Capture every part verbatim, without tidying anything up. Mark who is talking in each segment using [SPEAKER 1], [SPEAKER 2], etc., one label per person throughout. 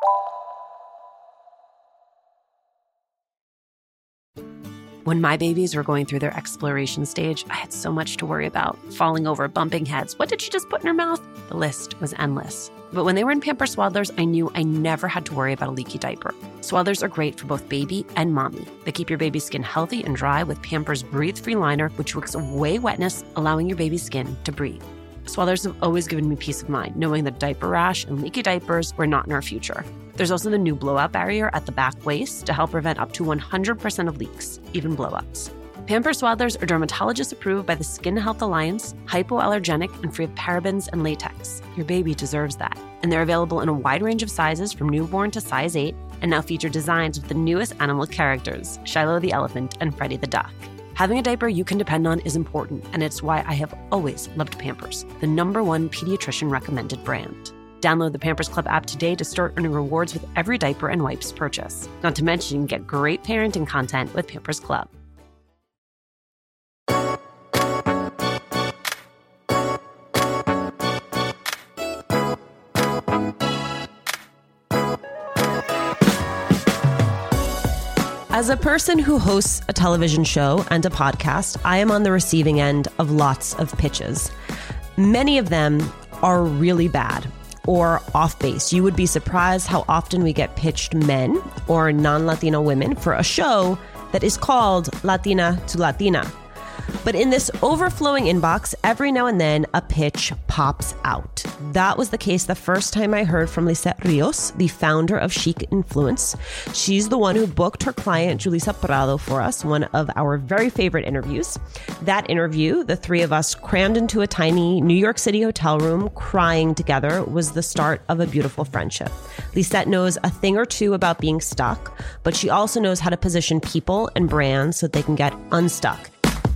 [SPEAKER 1] When my babies were going through their exploration stage, I had so much to worry about. Falling over, bumping heads. What did she just put in her mouth? The list was endless. But when they were in Pampers Swaddlers, I knew I never had to worry about a leaky diaper. Swaddlers are great for both baby and mommy. They keep your baby's skin healthy and dry with Pampers Breathe-Free Liner, which wicks away wetness, allowing your baby's skin to breathe. Swaddlers have always given me peace of mind, knowing that diaper rash and leaky diapers were not in our future. There's also the new blowout barrier at the back waist to help prevent up to one hundred percent of leaks, even blowouts. Pampers Swaddlers are dermatologist approved by the Skin Health Alliance, hypoallergenic, and free of parabens and latex. Your baby deserves that. And they're available in a wide range of sizes from newborn to size eight, and now feature designs with the newest animal characters, Shiloh the elephant and Freddie the duck. Having a diaper you can depend on is important, and it's why I have always loved Pampers, the number one pediatrician recommended brand. Download the Pampers Club app today to start earning rewards with every diaper and wipes purchase. Not to mention, get great parenting content with Pampers Club. As a person who hosts a television show and a podcast, I am on the receiving end of lots of pitches. Many of them are really bad or off base. You would be surprised how often we get pitched men or non-Latino women for a show that is called Latina to Latina. But in this overflowing inbox, every now and then a pitch pops out. That was the case the first time I heard from Lisette Rios, the founder of Chic Influence. She's the one who booked her client, Julissa Prado, for us, one of our very favorite interviews. That interview, the three of us crammed into a tiny New York City hotel room, crying together, was the start of a beautiful friendship. Lisette knows a thing or two about being stuck, but she also knows how to position people and brands so they can get unstuck.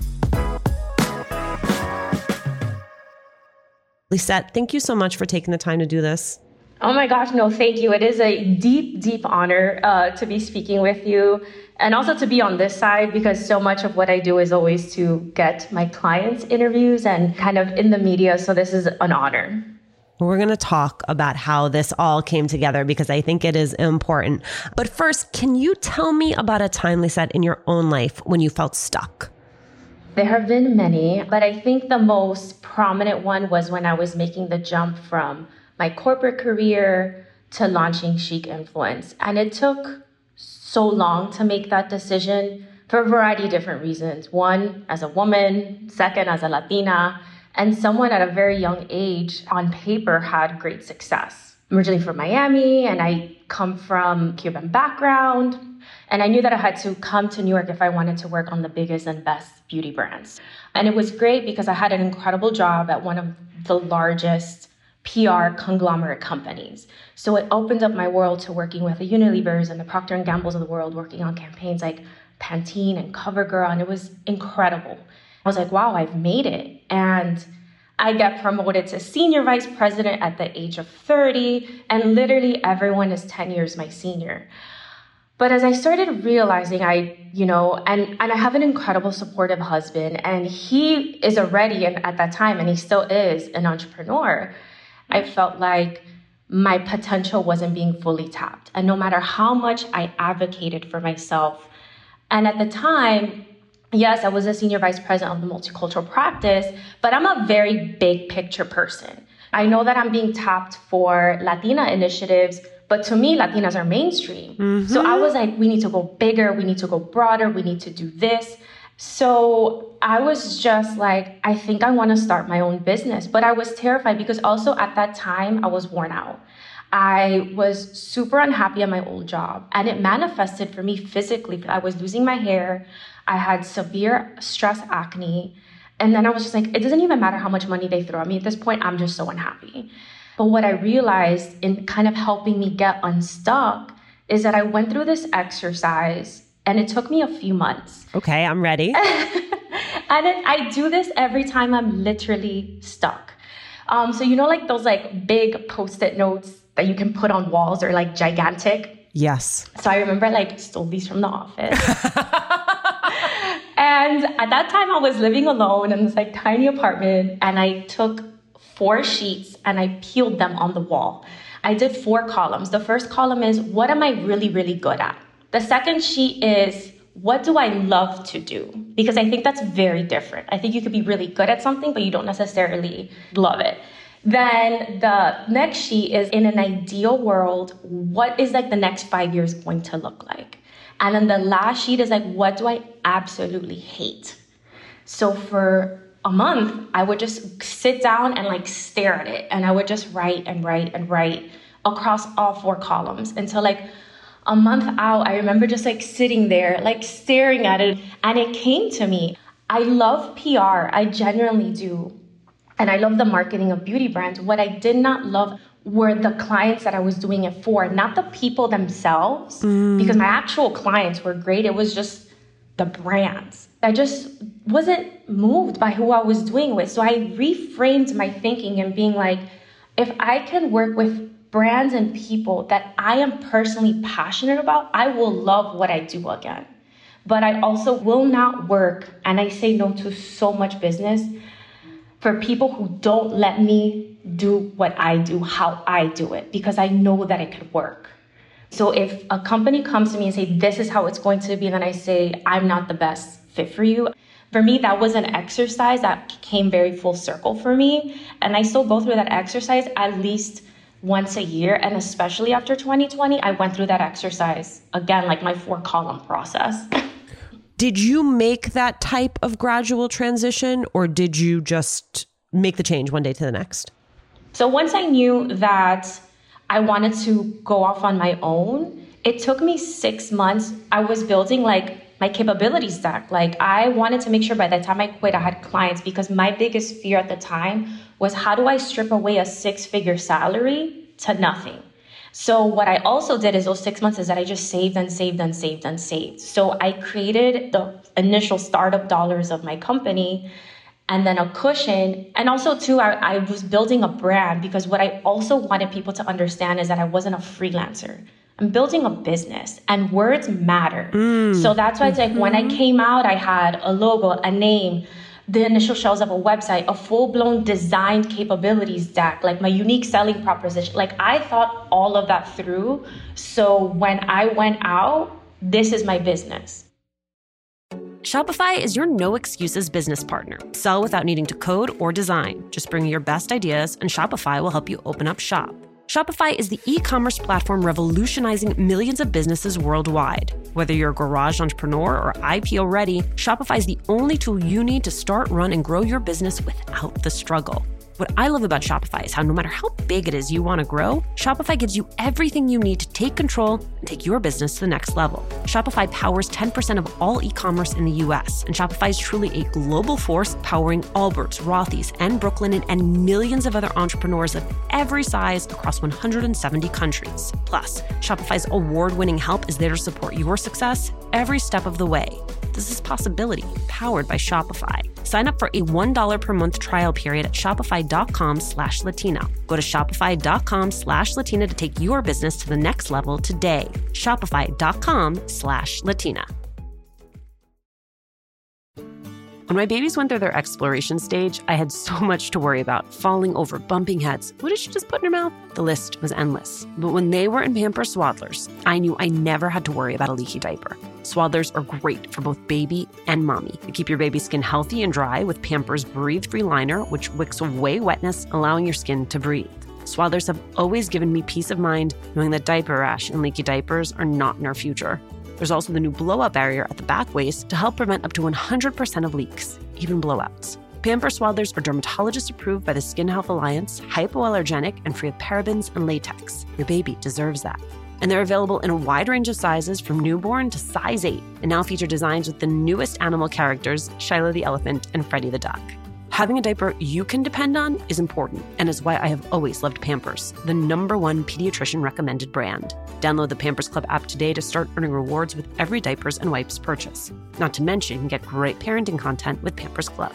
[SPEAKER 1] Lisette, thank you so much for taking the time to do this.
[SPEAKER 2] Oh my gosh, no, thank you. It is a deep, deep honor uh, to be speaking with you and also to be on this side, because so much of what I do is always to get my clients interviews and kind of in the media. So this is an honor.
[SPEAKER 1] We're going to talk about how this all came together because I think it is important. But first, can you tell me about a time, Lisette, in your own life when you felt stuck?
[SPEAKER 2] There have been many, but I think the most prominent one was when I was making the jump from my corporate career to launching Chic Influence. And it took so long to make that decision for a variety of different reasons. One, as a woman, second, as a Latina, and someone at a very young age on paper had great success. I'm originally from Miami, and I come from Cuban background. And I knew that I had to come to New York if I wanted to work on the biggest and best beauty brands. And it was great because I had an incredible job at one of the largest P R conglomerate companies. So it opened up my world to working with the Unilevers and the Procter and Gambles of the world, working on campaigns like Pantene and CoverGirl, and it was incredible. I was like, wow, I've made it. And I get promoted to senior vice president at the age of thirty, and literally everyone is ten years my senior. But as I started realizing, I, you know, and, and I have an incredible supportive husband, and he is already, and at that time, and he still is, an entrepreneur, I felt like my potential wasn't being fully tapped. And no matter how much I advocated for myself, and at the time, yes, I was a senior vice president of the multicultural practice, but I'm a very big picture person. I know that I'm being tapped for Latina initiatives, but to me, Latinas are mainstream. Mm-hmm. So I was like, we need to go bigger, we need to go broader, we need to do this. So I was just like, I think I want to start my own business. But I was terrified because also at that time, I was worn out. I was super unhappy at my old job, and it manifested for me physically. I was losing my hair. I had severe stress acne. And then I was just like, it doesn't even matter how much money they throw at me. At this point, I'm just so unhappy. But what I realized in kind of helping me get unstuck is that I went through this exercise, and it took me a few months.
[SPEAKER 1] Okay, I'm ready.
[SPEAKER 2] And it, I do this every time I'm literally stuck. Um, so you know, like those like big Post-it notes that you can put on walls or like gigantic?
[SPEAKER 1] Yes.
[SPEAKER 2] So I remember like stole these from the office. And at that time I was living alone in this like tiny apartment, and I took four sheets and I peeled them on the wall. I did four columns. The first column is, what am I really, really good at? The second sheet is, what do I love to do? Because I think that's very different. I think you could be really good at something, but you don't necessarily love it. Then the next sheet is, in an ideal world, what is like the next five years going to look like? And then the last sheet is like, what do I absolutely hate? So for a month, I would just sit down and like stare at it. And I would just write and write and write across all four columns until like a month out, I remember just like sitting there, like staring at it. And it came to me. I love P R. I genuinely do. And I love the marketing of beauty brands. What I did not love were the clients that I was doing it for, not the people themselves, mm. because my actual clients were great. It was just the brands. I just wasn't moved by who I was doing with. So I reframed my thinking and being like, if I can work with brands and people that I am personally passionate about, I will love what I do again. But I also will not work, and I say no to so much business, for people who don't let me do what I do, how I do it, because I know that it could work. So if a company comes to me and say, this is how it's going to be, and then I say, I'm not the best fit for you. For me, that was an exercise that came very full circle for me. And I still go through that exercise at least once a year. And especially after twenty twenty, I went through that exercise again, like my four column process.
[SPEAKER 3] Did you make that type of gradual transition, or did you just make the change one day to the next?
[SPEAKER 2] So once I knew that I wanted to go off on my own, it took me six months. I was building like my capabilities stack. Like I wanted to make sure by the time I quit, I had clients, because my biggest fear at the time was, how do I strip away a six-figure salary to nothing? So what I also did is those six months is that I just saved and saved and saved and saved. So I created the initial startup dollars of my company and then a cushion. And also too, I, I was building a brand, because what I also wanted people to understand is that I wasn't a freelancer. I'm building a business, and words matter. Mm. So that's why it's like, mm-hmm. when I came out, I had a logo, a name, the initial shells of a website, a full-blown designed capabilities stack, like my unique selling proposition. Like I thought all of that through. So when I went out, this is my business.
[SPEAKER 1] Shopify is your no excuses business partner. Sell without needing to code or design. Just bring your best ideas, and Shopify will help you open up shop. Shopify is the e-commerce platform revolutionizing millions of businesses worldwide. Whether you're a garage entrepreneur or I P O ready, Shopify is the only tool you need to start, run, and grow your business without the struggle. What I love about Shopify is how no matter how big it is you want to grow, Shopify gives you everything you need to take control and take your business to the next level. Shopify powers ten percent of all e-commerce in the U S, and Shopify is truly a global force powering Allbirds, Rothy's, and Brooklinen, and millions of other entrepreneurs of every size across one hundred seventy countries. Plus, Shopify's award-winning help is there to support your success every step of the way. This is Possibility, powered by Shopify. Sign up for a one dollar per month trial period at shopify.com slash Latina. Go to shopify.com slash Latina to take your business to the next level today. Shopify.com slash Latina. When my babies went through their exploration stage, I had so much to worry about. Falling over, bumping heads. What did she just put in her mouth? The list was endless. But when they were in Pampers Swaddlers, I knew I never had to worry about a leaky diaper. Swaddlers are great for both baby and mommy. They keep your baby's skin healthy and dry with Pampers Breathe-Free Liner, which wicks away wetness, allowing your skin to breathe. Swaddlers have always given me peace of mind knowing that diaper rash and leaky diapers are not in our future. There's also the new blowout barrier at the back waist to help prevent up to one hundred percent of leaks, even blowouts. Pampers Swaddlers are dermatologist approved by the Skin Health Alliance, hypoallergenic, and free of parabens and latex. Your baby deserves that. And they're available in a wide range of sizes from newborn to size eight, and now feature designs with the newest animal characters, Shiloh the elephant and Freddie the duck. Having a diaper you can depend on is important, and is why I have always loved Pampers, the number one pediatrician recommended brand. Download the Pampers Club app today to start earning rewards with every diapers and wipes purchase. Not to mention, you can get great parenting content with Pampers Club.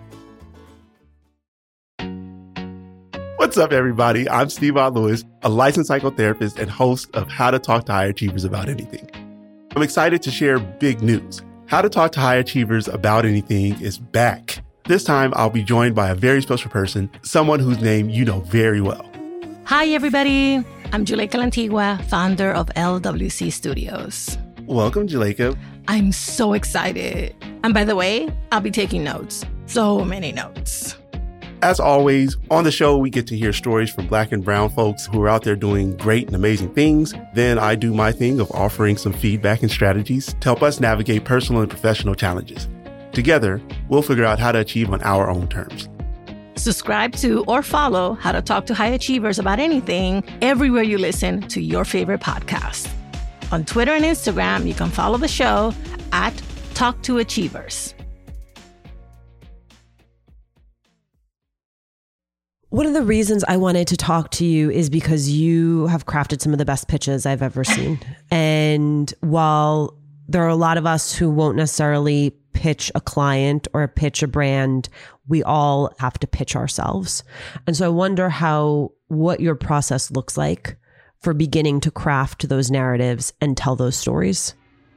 [SPEAKER 4] What's up, everybody? I'm Steve-Aud Lewis, a licensed psychotherapist and host of How to Talk to High Achievers About Anything. I'm excited to share big news. How to Talk to High Achievers About Anything is back. This time, I'll be joined by a very special person, someone whose name you know very well.
[SPEAKER 3] Hi, everybody.
[SPEAKER 5] I'm Juleyka Lantigua, founder of L W C Studios.
[SPEAKER 4] Welcome, Juleyka.
[SPEAKER 5] I'm so excited. And by the way, I'll be taking notes. So many notes.
[SPEAKER 4] As always, on the show, we get to hear stories from Black and brown folks who are out there doing great and amazing things. Then I do my thing of offering some feedback and strategies to help us navigate personal and professional challenges. Together, we'll figure out how to achieve on our own terms.
[SPEAKER 5] Subscribe to or follow How to Talk to High Achievers about anything everywhere you listen to your favorite podcast. On Twitter and Instagram, you can follow the show at Talk to Achievers.
[SPEAKER 3] One of the reasons I wanted to talk to you is because you have crafted some of the best pitches I've ever seen. And while there are a lot of us who won't necessarily pitch a client or pitch a brand, we all have to pitch ourselves. And so I wonder how, what your process looks like for beginning to craft those narratives and tell those stories.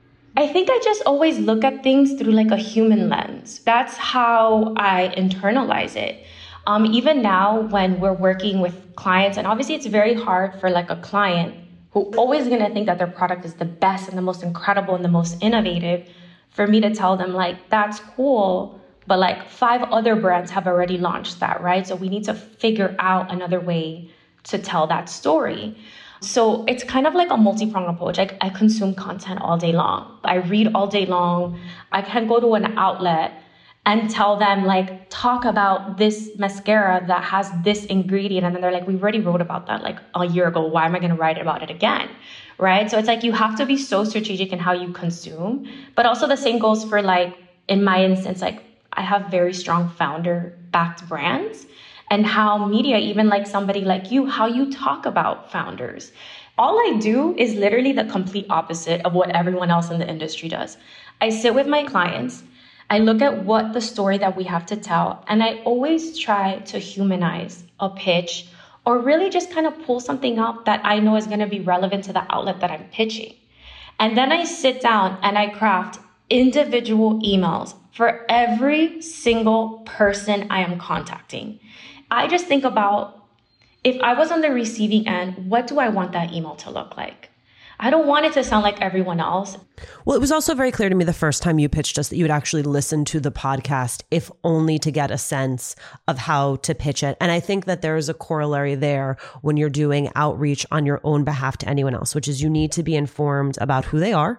[SPEAKER 2] I think I just always look at things through like a human lens. That's how I internalize it. Um, even now when we're working with clients, and obviously it's very hard for like a client who always going to think that their product is the best and the most incredible and the most innovative, for me to tell them like, that's cool, but like five other brands have already launched that, right? So we need to figure out another way to tell that story. So it's kind of like a multi-pronged approach. I, I consume content all day long. I read all day long. I can go to an outlet and tell them like, talk about this mascara that has this ingredient. And then they're like, we already wrote about that like a year ago. Why am I going to write about it again? Right? So it's like, you have to be so strategic in how you consume, but also the same goes for like, in my instance, like I have very strong founder backed brands, and how media, even like somebody like you, how you talk about founders. All I do is literally the complete opposite of what everyone else in the industry does. I sit with my clients, I look at what the story that we have to tell, and I always try to humanize a pitch or really just kind of pull something up that I know is going to be relevant to the outlet that I'm pitching. And then I sit down and I craft individual emails for every single person I am contacting. I just think about, if I was on the receiving end, what do I want that email to look like? I don't want it to sound like everyone else.
[SPEAKER 3] Well, it was also very clear to me the first time you pitched us that you would actually listen to the podcast, if only to get a sense of how to pitch it. And I think that there is a corollary there when you're doing outreach on your own behalf to anyone else, which is you need to be informed about who they are,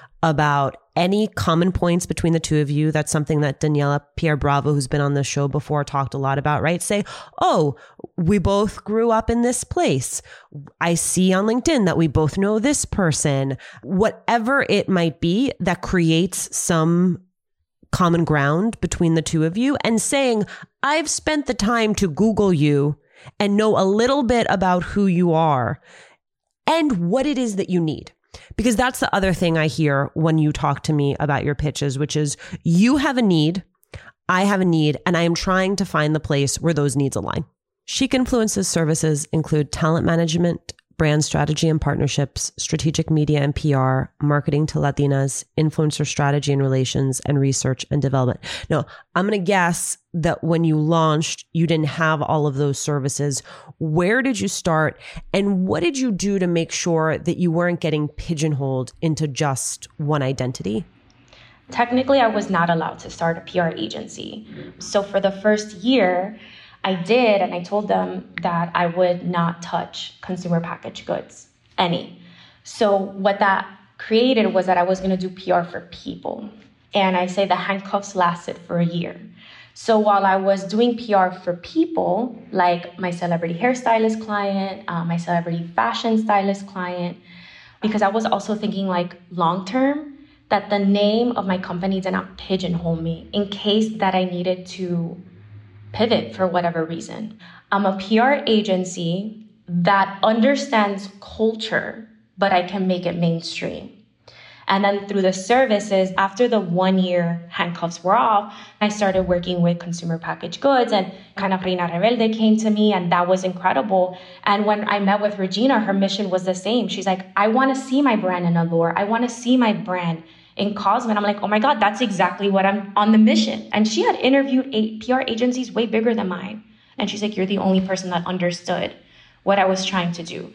[SPEAKER 3] about any common points between the two of you. That's something that Daniela Pierre Bravo, who's been on the show before, talked a lot about, right? Say, oh, we both grew up in this place. I see on LinkedIn that we both know this person. Whatever it might be that creates some common ground between the two of you, and saying, I've spent the time to Google you and know a little bit about who you are and what it is that you need. Because that's the other thing I hear when you talk to me about your pitches, which is you have a need, I have a need, and I am trying to find the place where those needs align. Chic Influence's services include talent management, brand strategy and partnerships, strategic media and P R, marketing to Latinas, influencer strategy and relations, and research and development. Now, I'm going to guess that when you launched, you didn't have all of those services. Where did you start? And what did you do to make sure that you weren't getting pigeonholed into just one identity?
[SPEAKER 2] Technically, I was not allowed to start a P R agency. So for the first year, I did, and I told them that I would not touch consumer packaged goods, any. So what that created was that I was going to do P R for people. And I say the handcuffs lasted for a year. So while I was doing P R for people, like my celebrity hairstylist client, uh, my celebrity fashion stylist client, because I was also thinking like long-term, that the name of my company did not pigeonhole me in case that I needed to pivot for whatever reason. I'm a P R agency that understands culture, but I can make it mainstream. And then through the services, after the one year handcuffs were off, I started working with consumer packaged goods, and kind of Reina Rebelde came to me, and that was incredible. And when I met with Regina, her mission was the same. She's like, I want to see my brand in Allure. I want to see my brand in Cosmo. And I'm like, oh my God, that's exactly what I'm on the mission. And she had interviewed eight P R agencies way bigger than mine. And she's like, you're the only person that understood what I was trying to do.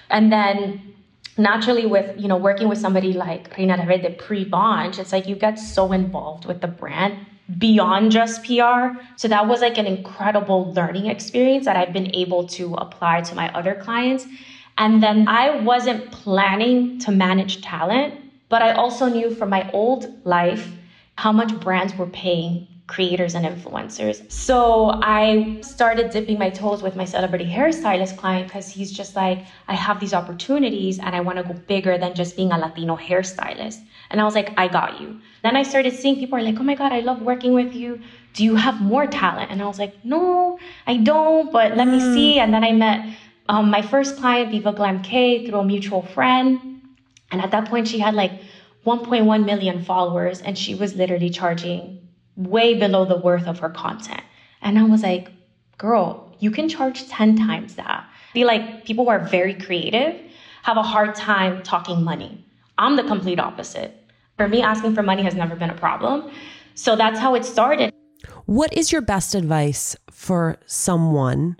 [SPEAKER 2] And then naturally with, you know, working with somebody like Reina Reverde pre-launch, it's like you get so involved with the brand beyond just P R. So that was like an incredible learning experience that I've been able to apply to my other clients. And then I wasn't planning to manage talent, but I also knew from my old life how much brands were paying creators and influencers. So I started dipping my toes with my celebrity hairstylist client because he's just like, I have these opportunities and I want to go bigger than just being a Latino hairstylist. And I was like, I got you. Then I started seeing people are like, oh my God, I love working with you. Do you have more talent? And I was like, no, I don't, but let me see. And then I met um, my first client, Viva Glam K, through a mutual friend. And at that point, she had like one point one million followers and she was literally charging way below the worth of her content. And I was like, girl, you can charge ten times that. I feel like people who are very creative have a hard time talking money. I'm the complete opposite. For me, asking for money has never been a problem. So that's how it started.
[SPEAKER 3] What is your best advice for someone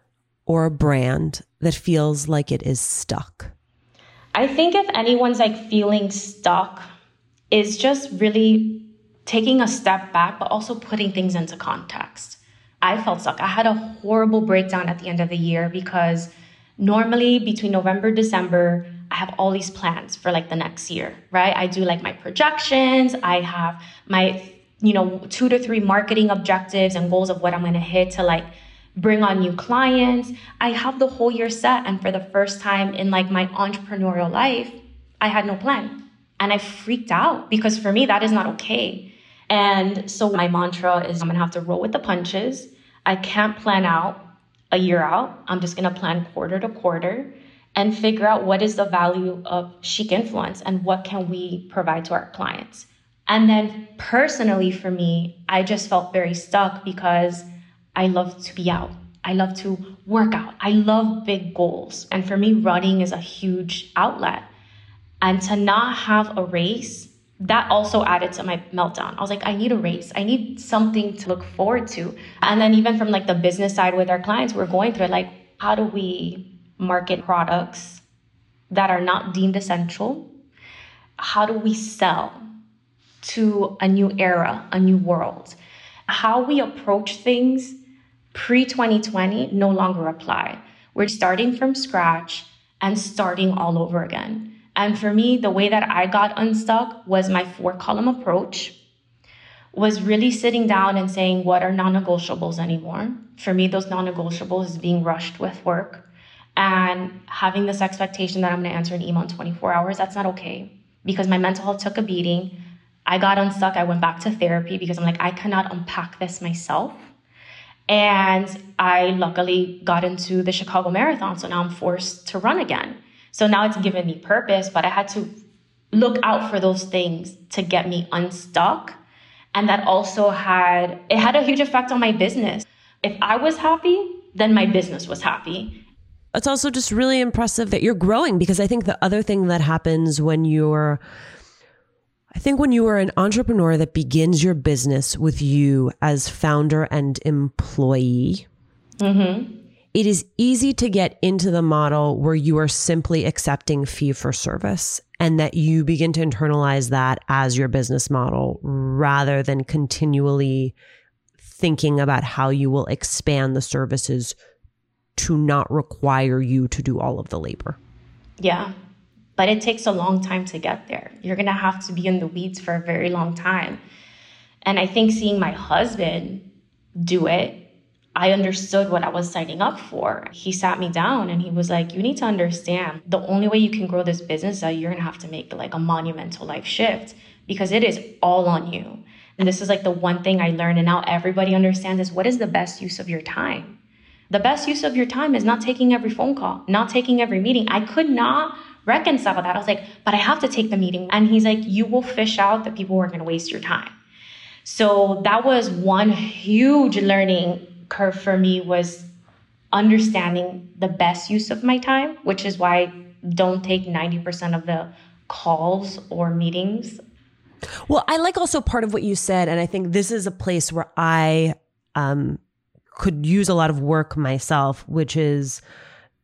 [SPEAKER 3] or a brand that feels like it is stuck?
[SPEAKER 2] I think if anyone's like feeling stuck, is just really taking a step back, but also putting things into context. I felt stuck. I had a horrible breakdown at the end of the year because normally between November, December, I have all these plans for like the next year, right? I do like my projections. I have my, you know, two to three marketing objectives and goals of what I'm going to hit to like bring on new clients. I have the whole year set. And for the first time in like my entrepreneurial life, I had no plan. And I freaked out because for me, that is not okay. And so my mantra is I'm going to have to roll with the punches. I can't plan out a year out. I'm just going to plan quarter to quarter and figure out what is the value of Chic Influence and what can we provide to our clients. And then personally for me, I just felt very stuck because I love to be out. I love to work out. I love big goals. And for me, running is a huge outlet. And to not have a race, that also added to my meltdown. I was like, I need a race. I need something to look forward to. And then even from like the business side with our clients, we're going through it, like, how do we market products that are not deemed essential? How do we sell to a new era, a new world? How we approach things pre twenty twenty no longer apply. We're starting from scratch and starting all over again. And for me, the way that I got unstuck was my four column approach, was really sitting down and saying, what are non-negotiables anymore? For me, those non-negotiables is being rushed with work and having this expectation that I'm going to answer an email in twenty-four hours. That's not okay because my mental health took a beating. I got unstuck. I went back to therapy because I'm like, I cannot unpack this myself. And I luckily got into the Chicago Marathon. So now I'm forced to run again. So now it's given me purpose, but I had to look out for those things to get me unstuck. And that also had, it had a huge effect on my business. If I was happy, then my business was happy.
[SPEAKER 3] It's also just really impressive that you're growing, because I think the other thing that happens when you're, I think when you are an entrepreneur that begins your business with you as founder and employee, mm-hmm. it is easy to get into the model where you are simply accepting fee for service and that you begin to internalize that as your business model rather than continually thinking about how you will expand the services to not require you to do all of the labor.
[SPEAKER 2] Yeah, but it takes a long time to get there. You're going to have to be in the weeds for a very long time. And I think seeing my husband do it, I understood what I was signing up for. He sat me down and he was like, you need to understand the only way you can grow this business is that you're going to have to make like a monumental life shift because it is all on you. And this is like the one thing I learned. And now everybody understands is what is the best use of your time? The best use of your time is not taking every phone call, not taking every meeting. I could not reconcile that. I was like, but I have to take the meeting. And he's like, you will fish out the people who are going to waste your time. So that was one huge learning curve for me, was understanding the best use of my time, which is why I don't take ninety percent of the calls or meetings.
[SPEAKER 3] Well, I like also part of what you said, and I think this is a place where I um, could use a lot of work myself, which is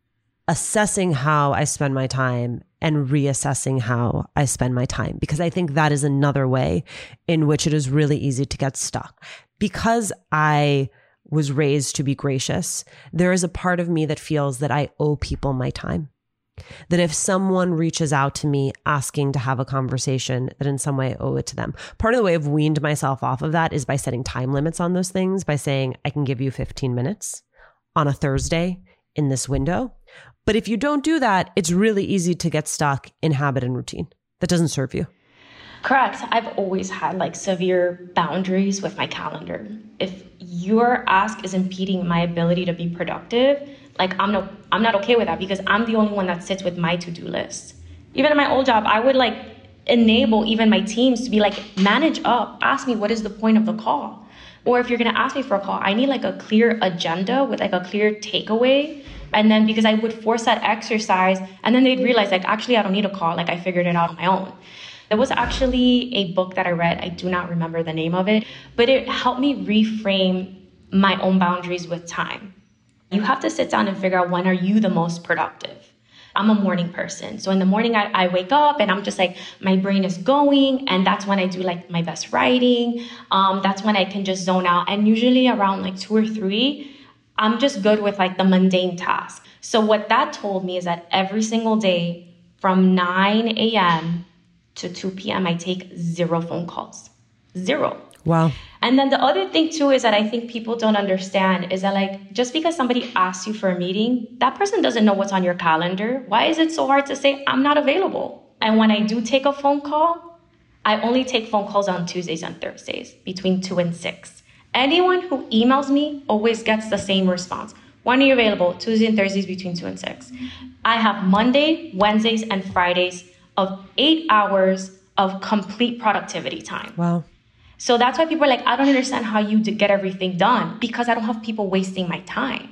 [SPEAKER 3] assessing how I spend my time and reassessing how I spend my time, because I think that is another way in which it is really easy to get stuck. Because I was raised to be gracious, there is a part of me that feels that I owe people my time. That if someone reaches out to me asking to have a conversation, that in some way I owe it to them. Part of the way I've weaned myself off of that is by setting time limits on those things, by saying, I can give you fifteen minutes on a Thursday in this window. But if you don't do that, it's really easy to get stuck in habit and routine that doesn't serve you.
[SPEAKER 2] Correct. I've always had like severe boundaries with my calendar. If your ask is impeding my ability to be productive, like I'm no, I'm not okay with that, because I'm the only one that sits with my to-do list. Even in my old job, I would like enable even my teams to be like, manage up, ask me what is the point of the call. Or if you're gonna ask me for a call, I need like a clear agenda with like a clear takeaway. And then because I would force that exercise, and then they'd realize like, actually, I don't need a call. Like I figured it out on my own. There was actually a book that I read. I do not remember the name of it, but it helped me reframe my own boundaries with time. You have to sit down and figure out, when are you the most productive? I'm a morning person. So in the morning, I, I wake up and I'm just like, my brain is going. And that's when I do like my best writing. Um, that's when I can just zone out. And usually around like two or three, I'm just good with like the mundane tasks. So what that told me is that every single day from nine a.m. to two p.m., I take zero phone calls. Zero.
[SPEAKER 3] Wow.
[SPEAKER 2] And then the other thing too is that I think people don't understand is that like, just because somebody asks you for a meeting, that person doesn't know what's on your calendar. Why is it so hard to say, I'm not available? And when I do take a phone call, I only take phone calls on Tuesdays and Thursdays between two and six. Anyone who emails me always gets the same response. When are you available? Tuesdays and Thursdays between two and six. I have Monday, Wednesdays, and Fridays of eight hours of complete productivity time.
[SPEAKER 3] Wow.
[SPEAKER 2] So that's why people are like, I don't understand how you get everything done, because I don't have people wasting my time.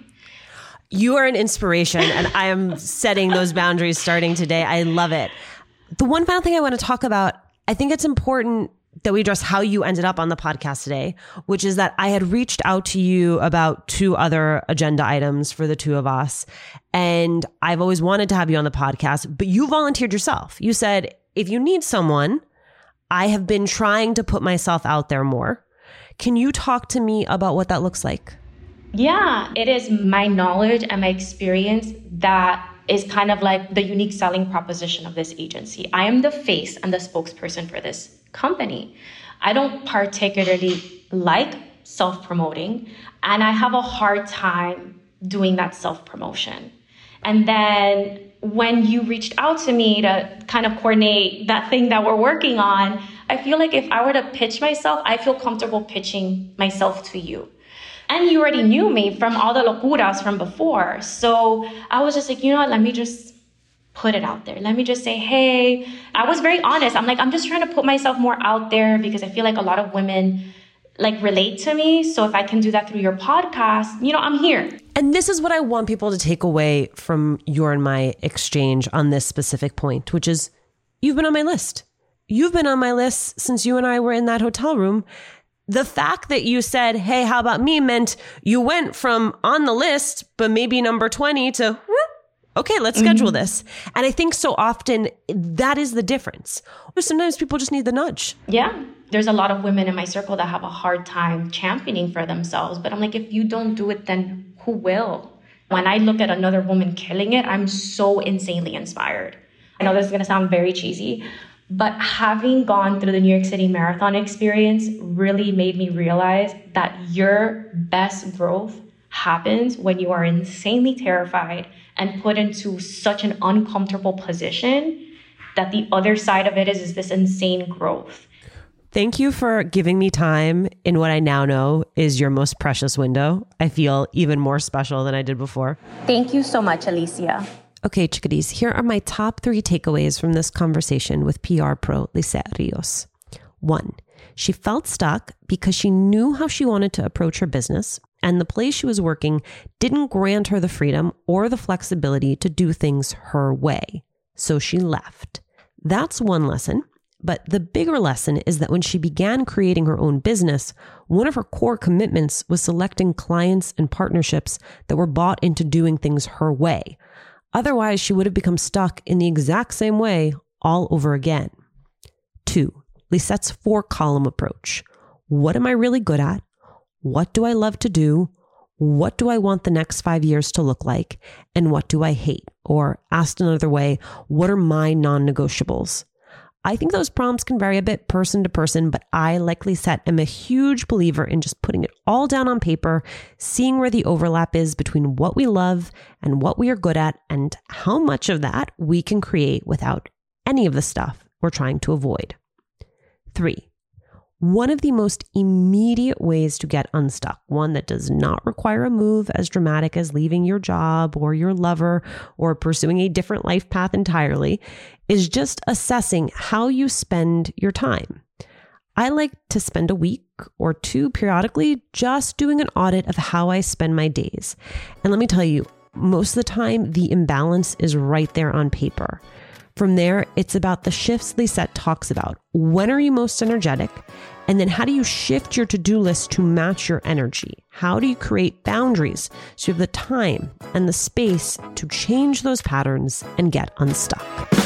[SPEAKER 3] You are an inspiration, and I am setting those boundaries starting today. I love it. The one final thing I want to talk about, I think it's important that we address how you ended up on the podcast today, which is that I had reached out to you about two other agenda items for the two of us. And I've always wanted to have you on the podcast, but you volunteered yourself. You said, if you need someone, I have been trying to put myself out there more. Can you talk to me about what that looks like?
[SPEAKER 2] Yeah, it is my knowledge and my experience that is kind of like the unique selling proposition of this agency. I am the face and the spokesperson for this company. I don't particularly like self-promoting, and I have a hard time doing that self-promotion. And then when you reached out to me to kind of coordinate that thing that we're working on, I feel like if I were to pitch myself, I feel comfortable pitching myself to you. And you already knew me from all the locuras from before. So I was just like, you know what, let me just put it out there. Let me just say, hey, I was very honest. I'm like, I'm just trying to put myself more out there because I feel like a lot of women like relate to me. So if I can do that through your podcast, you know, I'm here.
[SPEAKER 3] And this is what I want people to take away from your and my exchange on this specific point, which is you've been on my list. You've been on my list since you and I were in that hotel room. The fact that you said, hey, how about me, meant you went from on the list, but maybe number twenty to, whoop, okay, let's schedule mm-hmm. this. And I think so often that is the difference. Sometimes people just need the nudge.
[SPEAKER 2] Yeah. There's a lot of women in my circle that have a hard time championing for themselves. But I'm like, if you don't do it, then who will? When I look at another woman killing it, I'm so insanely inspired. I know this is going to sound very cheesy, but having gone through the New York City Marathon experience really made me realize that your best growth happens when you are insanely terrified and put into such an uncomfortable position that the other side of it is, is this insane growth.
[SPEAKER 3] Thank you for giving me time in what I now know is your most precious window. I feel even more special than I did before.
[SPEAKER 2] Thank you so much, Alicia.
[SPEAKER 3] Okay, chickadees, here are my top three takeaways from this conversation with P R pro Lisette Rios. One, she felt stuck because she knew how she wanted to approach her business, and the place she was working didn't grant her the freedom or the flexibility to do things her way. So she left. That's one lesson. But the bigger lesson is that when she began creating her own business, one of her core commitments was selecting clients and partnerships that were bought into doing things her way. Otherwise, she would have become stuck in the exact same way all over again. Two, Lisette's four-column approach. What am I really good at? What do I love to do? What do I want the next five years to look like? And what do I hate? Or asked another way, what are my non-negotiables? I think those prompts can vary a bit person to person, but I, like Lisette, am a huge believer in just putting it all down on paper, seeing where the overlap is between what we love and what we are good at, and how much of that we can create without any of the stuff we're trying to avoid. Three, one of the most immediate ways to get unstuck, one that does not require a move as dramatic as leaving your job or your lover or pursuing a different life path entirely, is just assessing how you spend your time. I like to spend a week or two periodically just doing an audit of how I spend my days. And let me tell you, most of the time, the imbalance is right there on paper. From there, it's about the shifts Lisette talks about. When are you most energetic? And then how do you shift your to-do list to match your energy? How do you create boundaries so you have the time and the space to change those patterns and get unstuck?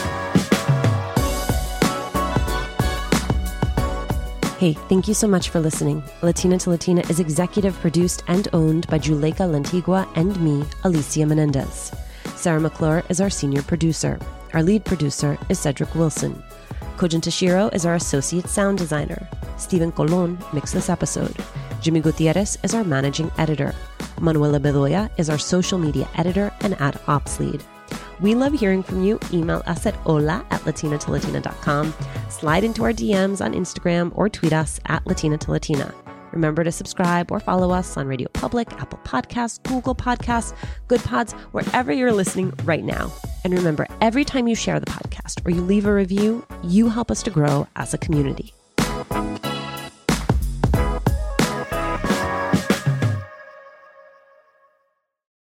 [SPEAKER 3] Hey, thank you so much for listening. Latina to Latina is executive produced and owned by Juleka Lantigua and me, Alicia Menendez. Sarah McClure is our senior producer. Our lead producer is Cedric Wilson. Kojin Tashiro is our associate sound designer. Stephen Colon mixed this episode. Jimmy Gutierrez is our managing editor. Manuela Bedoya is our social media editor and ad ops lead. We love hearing from you. Email us at hola at latina to latina dot com. Slide into our D Ms on Instagram or tweet us at Latina to Latina. Remember to subscribe or follow us on Radio Public, Apple Podcasts, Google Podcasts, Good Pods, wherever you're listening right now. And remember, every time you share the podcast or you leave a review, you help us to grow as a community.